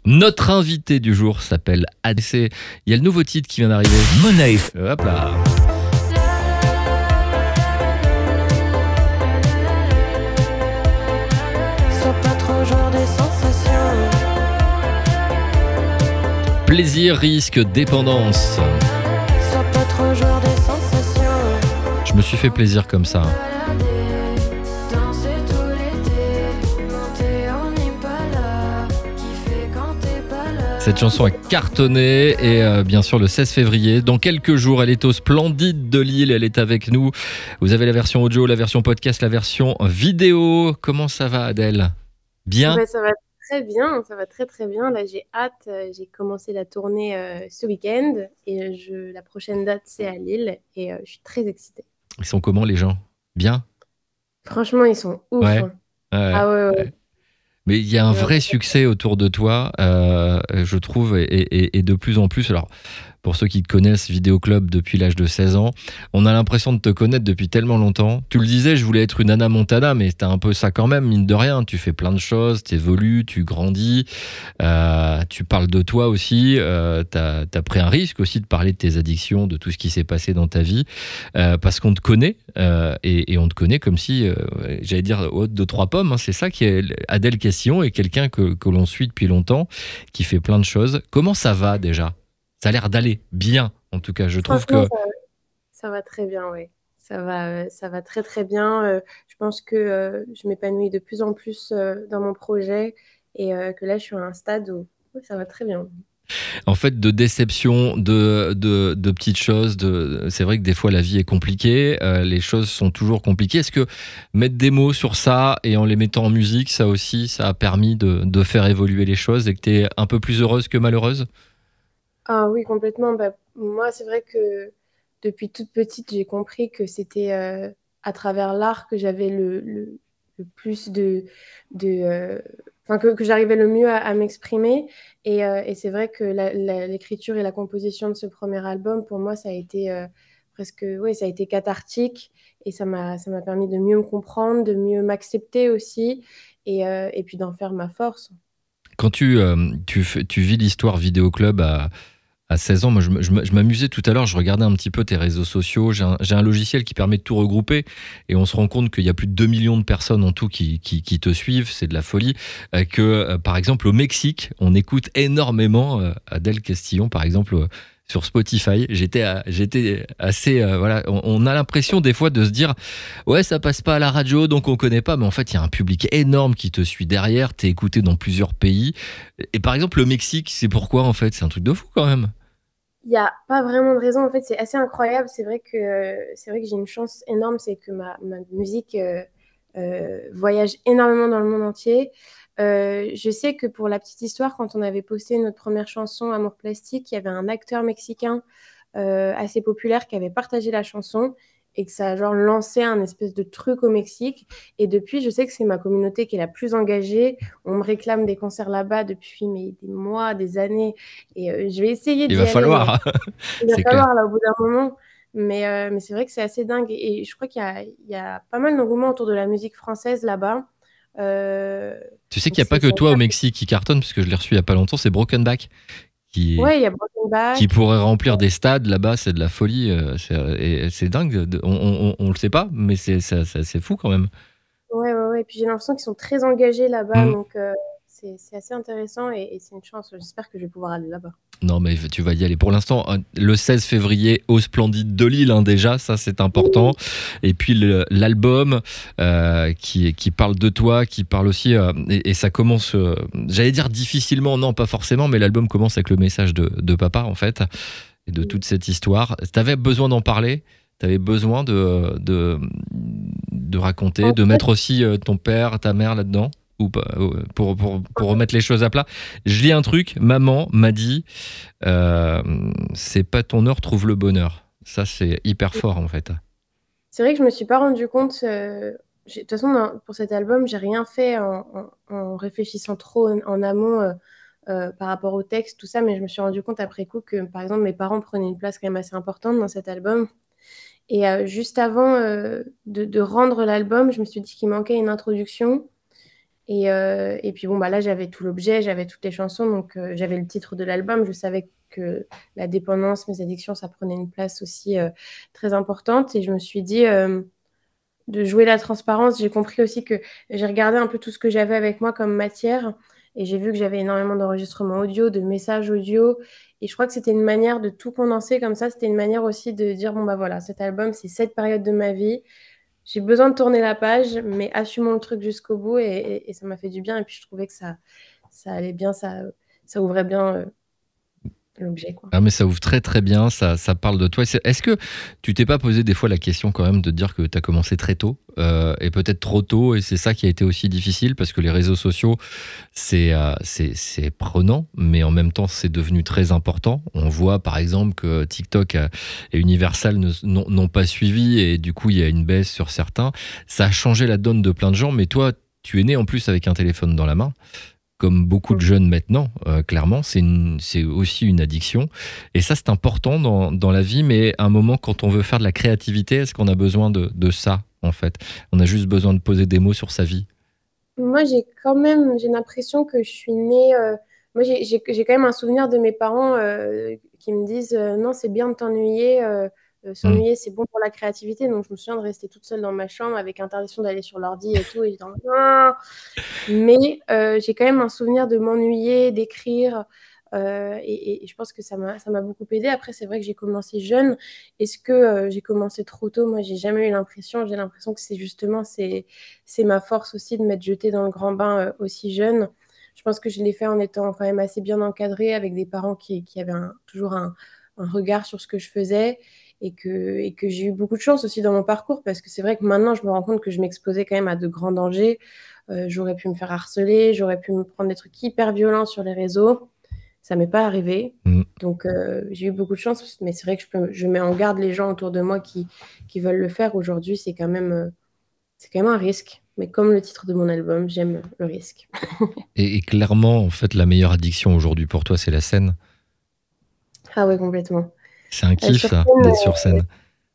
Notre invité du jour s'appelle ADC. Il y a le nouveau titre qui vient d'arriver. Money. Hop là. Sois pas trop joueur des sensations. Plaisir, risque, dépendance. Sois pas trop joueur des sensations. Je me suis fait plaisir comme ça. Balader, danser tout l'été, monter en Impala, kiffer quand t'es pas là. Cette chanson a cartonné et bien sûr le 16 février. Dans quelques jours, elle est au Splendide de Lille. Elle est avec nous. Vous avez la version audio, la version podcast, la version vidéo. Comment ça va, Adèle ? Bien ? Bah, ça va très bien, ça va très très bien. Là, j'ai hâte. J'ai commencé la tournée ce week-end et la prochaine date, c'est à Lille et je suis très excitée. Ils sont comment les gens ? Bien ? Franchement, ils sont ouf. Ouais. Hein. Ouais. Ah ouais. Mais il y a un vrai succès autour de toi, je trouve, et de plus en plus. Alors, pour ceux qui te connaissent, Vidéo Club depuis l'âge de 16 ans, on a l'impression de te connaître depuis tellement longtemps. Tu le disais, je voulais être une Hannah Montana, mais t'as un peu ça quand même, mine de rien. Tu fais plein de choses, tu évolues, tu grandis, tu parles de toi aussi. T'as pris un risque aussi de parler de tes addictions, de tout ce qui s'est passé dans ta vie, parce qu'on te connaît, et on te connaît comme si, j'allais dire, haute de 3 pommes. Hein, c'est ça qui est Adèle Castillon, est quelqu'un que l'on suit depuis longtemps, qui fait plein de choses. Comment ça va déjà ? Ça a l'air d'aller bien, en tout cas. Je trouve que... Ça va très bien, oui. Ça va très très bien. Je pense que je m'épanouis de plus en plus dans mon projet et que là, je suis à un stade où ça va très bien. En fait, de déception, de petites choses, c'est vrai que des fois la vie est compliquée, les choses sont toujours compliquées. Est-ce que mettre des mots sur ça et en les mettant en musique, ça aussi, ça a permis de faire évoluer les choses et que tu es un peu plus heureuse que malheureuse ? Ah oui, complètement. Bah, moi, c'est vrai que depuis toute petite, j'ai compris que c'était à travers l'art que j'avais le plus enfin, que j'arrivais le mieux à m'exprimer. Et c'est vrai que l'écriture et la composition de ce premier album, pour moi, ça a été presque, ouais, ça a été cathartique et ça m'a permis de mieux me comprendre, de mieux m'accepter aussi et puis d'en faire ma force. Quand tu vis l'histoire Vidéo Club à 16 ans, moi je m'amusais tout à l'heure, je regardais un petit peu tes réseaux sociaux, j'ai un logiciel qui permet de tout regrouper et on se rend compte qu'il y a plus de 2 millions de personnes en tout qui te suivent, c'est de la folie, par exemple au Mexique, on écoute énormément Adèle Castillon par exemple sur Spotify. J'étais assez voilà, on a l'impression des fois de se dire ouais, ça passe pas à la radio donc on connaît pas, mais en fait il y a un public énorme qui te suit derrière, t'es écouté dans plusieurs pays et par exemple le Mexique, c'est pourquoi en fait, c'est un truc de fou quand même. Il n'y a pas vraiment de raison. En fait, c'est assez incroyable. C'est vrai que j'ai une chance énorme, c'est que ma musique voyage énormément dans le monde entier. Je sais que pour la petite histoire, quand on avait posté notre première chanson, Amour Plastique, il y avait un acteur mexicain assez populaire qui avait partagé la chanson et que ça a genre lancé un espèce de truc au Mexique. Et depuis, je sais que c'est ma communauté qui est la plus engagée. On me réclame des concerts là-bas depuis des mois, des années. Et je vais essayer Il d'y va aller. falloir, Il va c'est clair. falloir là au bout d'un moment. Mais c'est vrai que c'est assez dingue. Et je crois qu'il y a pas mal d'engouement autour de la musique française là-bas. Tu sais Donc qu'il n'y a pas que toi au Mexique qui cartonne, parce que je l'ai reçu il n'y a pas longtemps, c'est Broken Back Ouais, il y a Broken Back. qui pourrait remplir des stades là-bas, c'est de la folie, et c'est dingue, on le sait pas, mais c'est fou quand même. Ouais. Puis j'ai l'impression qu'ils sont très engagés là-bas, Mm. donc c'est assez intéressant et c'est une chance. J'espère que je vais pouvoir aller là-bas. Non, mais tu vas y aller. Pour l'instant, le 16 février au Splendide de Lille, hein, déjà, ça c'est important. Et puis l'album qui parle de toi, qui parle aussi, et ça commence, j'allais dire difficilement, non pas forcément, mais l'album commence avec le message de papa en fait, et de toute cette histoire. T'avais besoin d'en parler, t'avais besoin de raconter, de mettre aussi ton père, ta mère là-dedans ou pas, pour remettre les choses à plat. Je lis un truc, maman m'a dit c'est pas ton heure, trouve le bonheur. Ça c'est hyper fort en fait. C'est vrai que je me suis pas rendu compte. De toute façon, pour cet album, j'ai rien fait en réfléchissant trop en amont par rapport au texte, tout ça, mais je me suis rendu compte après coup que, par exemple, mes parents prenaient une place quand même assez importante dans cet album. Et juste avant de rendre l'album, je me suis dit qu'il manquait une introduction. Et puis bon, bah là, j'avais tout l'objet, j'avais toutes les chansons, donc j'avais le titre de l'album. Je savais que la dépendance, mes addictions, ça prenait une place aussi très importante. Et je me suis dit de jouer la transparence. J'ai compris aussi que j'ai regardé un peu tout ce que j'avais avec moi comme matière. Et j'ai vu que j'avais énormément d'enregistrements audio, de messages audio. Et je crois que c'était une manière de tout condenser comme ça. C'était une manière aussi de dire, bon, bah voilà, cet album, c'est cette période de ma vie. J'ai besoin de tourner la page, mais assumons le truc jusqu'au bout et ça m'a fait du bien. Et puis je trouvais que ça allait bien, ça ouvrait bien l'objet, quoi. Ah mais ça ouvre très très bien, ça parle de toi. Est-ce que tu t'es pas posé des fois la question quand même de te dire que tu as commencé très tôt et peut-être trop tôt et c'est ça qui a été aussi difficile parce que les réseaux sociaux c'est prenant mais en même temps c'est devenu très important. On voit par exemple que TikTok et Universal n'ont pas suivi et du coup il y a une baisse sur certains. Ça a changé la donne de plein de gens mais toi tu es né en plus avec un téléphone dans la main comme beaucoup de jeunes maintenant, clairement, c'est aussi une addiction. Et ça, c'est important dans la vie, mais à un moment, quand on veut faire de la créativité, est-ce qu'on a besoin de ça, en fait? On a juste besoin de poser des mots sur sa vie. Moi, j'ai l'impression que je suis née. Moi, j'ai quand même un souvenir de mes parents qui me disent non, c'est bien de t'ennuyer. Hmm. S'ennuyer, c'est bon pour la créativité. Donc, je me souviens de rester toute seule dans ma chambre avec interdiction d'aller sur l'ordi et tout. Et j'étais en mode, non. Mais j'ai quand même un souvenir de m'ennuyer, d'écrire. Et je pense que ça m'a beaucoup aidé. Après, c'est vrai que j'ai commencé jeune. Est-ce que j'ai commencé trop tôt? Moi, j'ai jamais eu l'impression. J'ai l'impression que c'est ma force aussi de m'être jetée dans le grand bain aussi jeune. Je pense que je l'ai fait en étant quand même assez bien encadrée avec des parents qui avaient toujours un regard sur ce que je faisais et que j'ai eu beaucoup de chance aussi dans mon parcours parce que c'est vrai que maintenant, je me rends compte que je m'exposais quand même à de grands dangers. J'aurais pu me faire harceler, j'aurais pu me prendre des trucs hyper violents sur les réseaux. Ça m'est pas arrivé. Hmm. Donc, j'ai eu beaucoup de chance, mais c'est vrai que je mets en garde les gens autour de moi qui veulent le faire. Aujourd'hui, c'est quand même un risque. Mais comme le titre de mon album, j'aime le risque. Et clairement, en fait, la meilleure addiction aujourd'hui pour toi, c'est la scène. Ah ouais, complètement. C'est un kiff, Sur ça, scène, d'être sur scène.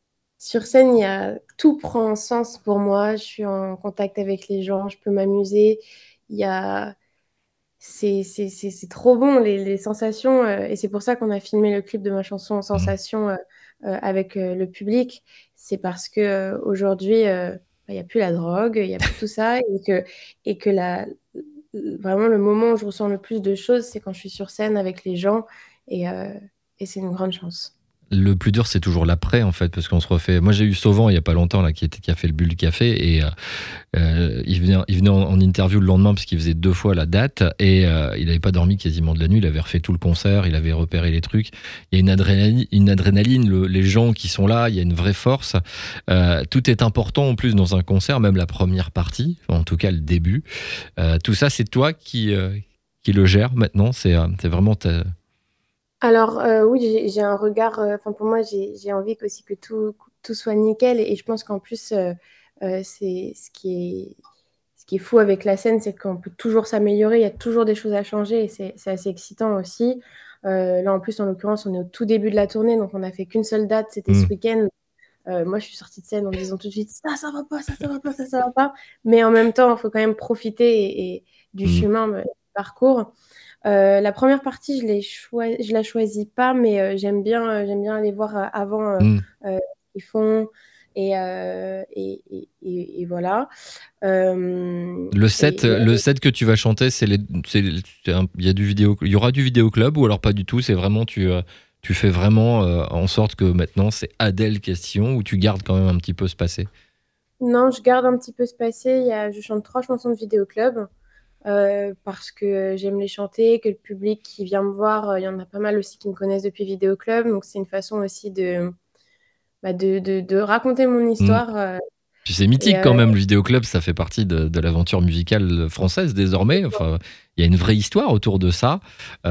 tout prend sens pour moi. Je suis en contact avec les gens, je peux m'amuser. Il y a, c'est trop bon, les sensations. Et c'est pour ça qu'on a filmé le clip de ma chanson Hmm. Sensation avec le public. C'est parce que aujourd'hui, il n'y a plus la drogue, il n'y a plus tout ça. Et que vraiment, le moment où je ressens le plus de choses, c'est quand je suis sur scène avec les gens. Et, euh, et c'est une grande chance. Le plus dur, c'est toujours l'après, en fait, parce qu'on se refait. Moi, j'ai eu Sauvant il y a pas longtemps là, qui a fait le Bulle Café et il venait en interview le lendemain parce qu'il faisait 2 fois la date et il n'avait pas dormi quasiment de la nuit. Il avait refait tout le concert, il avait repéré les trucs. Il y a une adrénaline, les gens qui sont là, il y a une vraie force. Tout est important en plus dans un concert, même la première partie, en tout cas le début. Tout ça, c'est toi qui le gère maintenant. C'est vraiment Alors, oui, j'ai un regard. Enfin, pour moi, j'ai envie aussi que tout soit nickel. Et je pense qu'en plus, c'est ce qui est fou avec la scène, c'est qu'on peut toujours s'améliorer. Il y a toujours des choses à changer et c'est assez excitant aussi. Là, en plus, en l'occurrence, on est au tout début de la tournée, donc on n'a fait qu'une seule date, c'était ce Hmm. week-end. Moi, je suis sortie de scène en me disant tout de suite, ça va pas, ça va pas, ça va pas. Mais en même temps, il faut quand même profiter et du Hmm. chemin, du parcours. La première partie, je la choisis pas, mais j'aime bien aller voir avant Hmm. ce qu'ils font et voilà. Le set, Et le set que tu vas chanter, il y a il y aura du vidéoclub ou alors pas du tout. C'est vraiment tu fais vraiment en sorte que maintenant c'est Adèle question ou tu gardes quand même un petit peu ce passé. non, je garde un petit peu ce passé. Je chante 3 chansons de vidéoclub parce que j'aime les chanter, que le public qui vient me voir, il y en a pas mal aussi qui me connaissent depuis vidéoclub, donc c'est une façon aussi de raconter mon Hmm. histoire. Puis c'est Et mythique quand même, le vidéoclub, ça fait partie de l'aventure musicale française désormais. Enfin, il y a une vraie histoire autour de ça.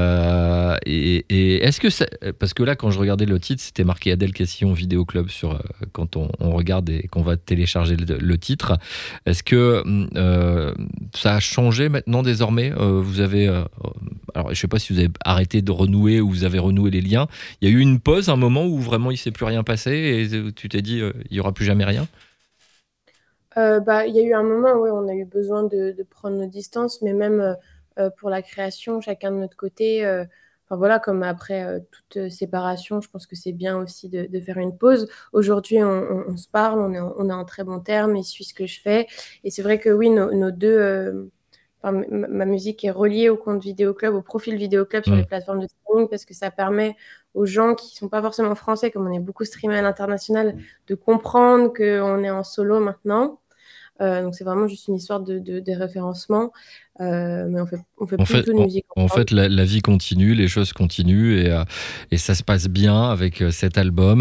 Et est-ce que parce que là, quand je regardais le titre, c'était marqué Adèle Castillon vidéoclub sur quand on regarde et qu'on va télécharger le titre. Est-ce que ça a changé maintenant désormais Vous avez alors je sais pas si vous avez arrêté de renouer ou vous avez renoué les liens. Il y a eu une pause, un moment où vraiment il s'est plus rien passé et tu t'es dit il y aura plus jamais rien. Il y a eu un moment où on a eu besoin de prendre nos distances, mais même pour la création, chacun de notre côté. Enfin voilà, comme après toute séparation, je pense que c'est bien aussi de faire une pause. Aujourd'hui, on se parle, on est en très bons termes, il suit ce que je fais. Et c'est vrai que oui, nos deux, enfin, ma musique est reliée au compte Vidéo Club, au profil Vidéo Club sur les Mm. plateformes de streaming, parce que ça permet aux gens qui sont pas forcément français, comme on est beaucoup streamé à l'international, de comprendre qu'on est en solo maintenant. Donc c'est vraiment juste une histoire de référencement. Mais on fait En plus du fait, tout de musique en ensemble. fait la vie continue, les choses continuent et ça se passe bien avec cet album.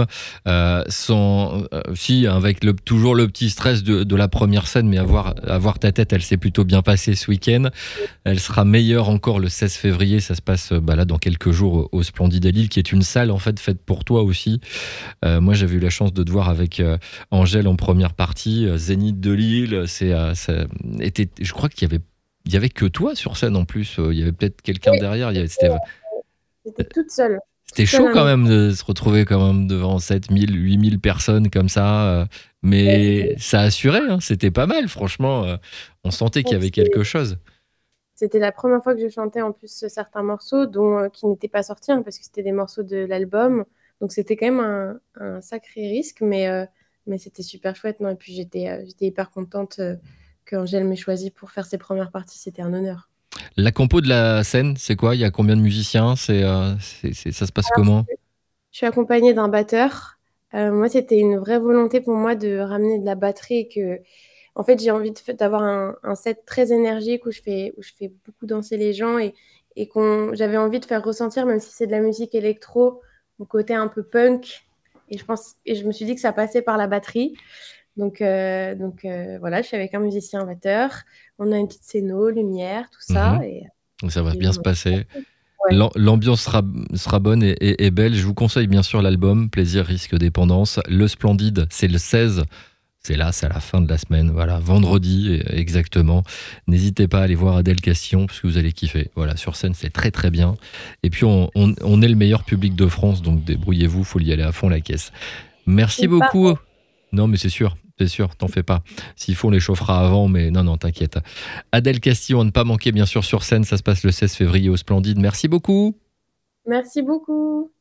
Si, avec toujours le petit stress de la première scène, mais avoir ta tête, elle s'est plutôt bien passée ce week-end. Elle sera meilleure encore le 16 février. Ça se passe là dans quelques jours au Splendide à Lille, qui est une salle en fait faite pour toi aussi. Moi, j'avais eu la chance de te voir avec Angèle en première partie, Zénith de Lille. Je crois il y avait que toi sur scène en plus. Il y avait peut-être quelqu'un Oui, derrière. j'étais toute C'était seule chaud à quand mes même de se retrouver quand même devant 7 000, 8 000 personnes comme ça. Mais ça assurait, hein, c'était pas mal, franchement. On sentait qu'il y avait quelque chose. C'était la première fois que je chantais en plus certains morceaux dont, qui n'étaient pas sortis, hein, parce que c'était des morceaux de l'album. Donc c'était quand même un sacré risque, mais c'était super chouette. Non? Et puis j'étais hyper contente qu'Angèle m'ait choisi pour faire ses premières parties. C'était un honneur. La compo de la scène, c'est quoi? Il y a combien de musiciens? Ça se passe comment? Je suis accompagnée d'un batteur. Moi, c'était une vraie volonté pour moi de ramener de la batterie et que, en fait, j'ai envie d'avoir un set très énergique où je fais beaucoup danser les gens et j'avais envie de faire ressentir, même si c'est de la musique électro, mon côté un peu punk. Et je me suis dit que ça passait par la batterie. Donc, voilà, je suis avec un musicien, un batteur. On a une petite scéno, lumière, tout ça. Mhm. Ça va Et bien se passer. ouais. L'ambiance sera bonne et belle. Je vous conseille bien sûr l'album Plaisir, risque, dépendance. Le Splendide, c'est le 16. C'est là, c'est à la fin de la semaine. Voilà, vendredi exactement. N'hésitez pas à aller voir Adèle Castillon parce que vous allez kiffer. Voilà, sur scène, c'est très très bien. Et puis, on est le meilleur public de France, donc débrouillez-vous, faut y aller à fond la caisse. Merci beaucoup. Non, mais c'est sûr, t'en fais pas. S'il faut, on les chauffera avant, mais non, non, t'inquiète. Adèle Castillon, à ne pas manquer, bien sûr, sur scène. Ça se passe le 16 février au Splendide. Merci beaucoup. Merci beaucoup.